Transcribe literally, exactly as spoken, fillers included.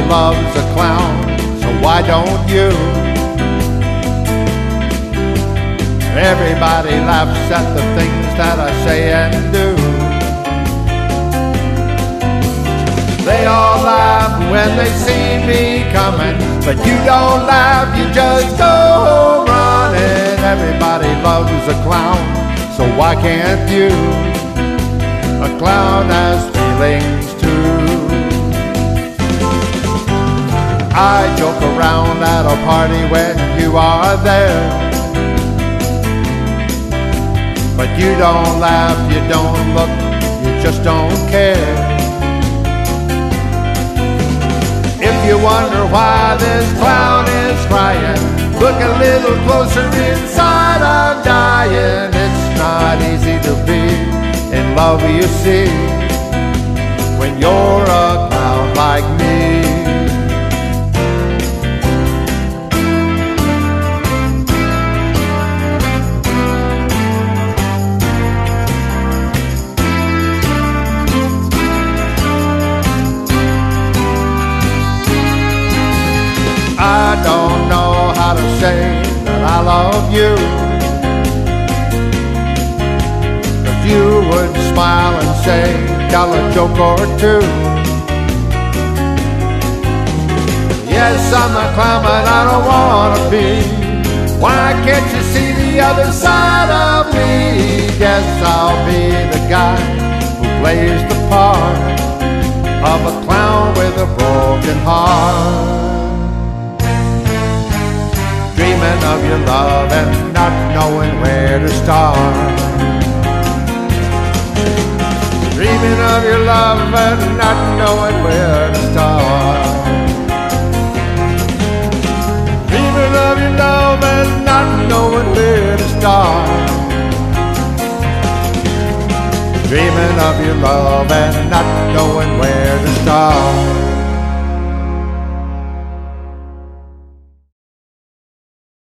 loves a clown, so why don't you? Everybody laughs at the things that I say and do. They all laugh when they see me coming, but you don't laugh, you just go running. Everybody loves a clown, so why can't you? A clown has feelings too. I joke around at a party when you are there, but you don't laugh, you don't look, you just don't care. If you wonder why this clown is crying, look a little closer inside, I'm dying. It's not easy to be in love, you see, when you're a clown like me. I don't know how to say that I love you, but you would smile and say, tell a joke or two. Yes, I'm a clown, but I don't wanna be. Why can't you see the other side of me? Guess I'll be the guy who plays the part of a clown with a broken heart. Dreaming of your love and not knowing where to start. Dreaming of your love and not knowing where to start. Dreaming of your love and not knowing where to start. Dreaming of your love and not knowing where to start.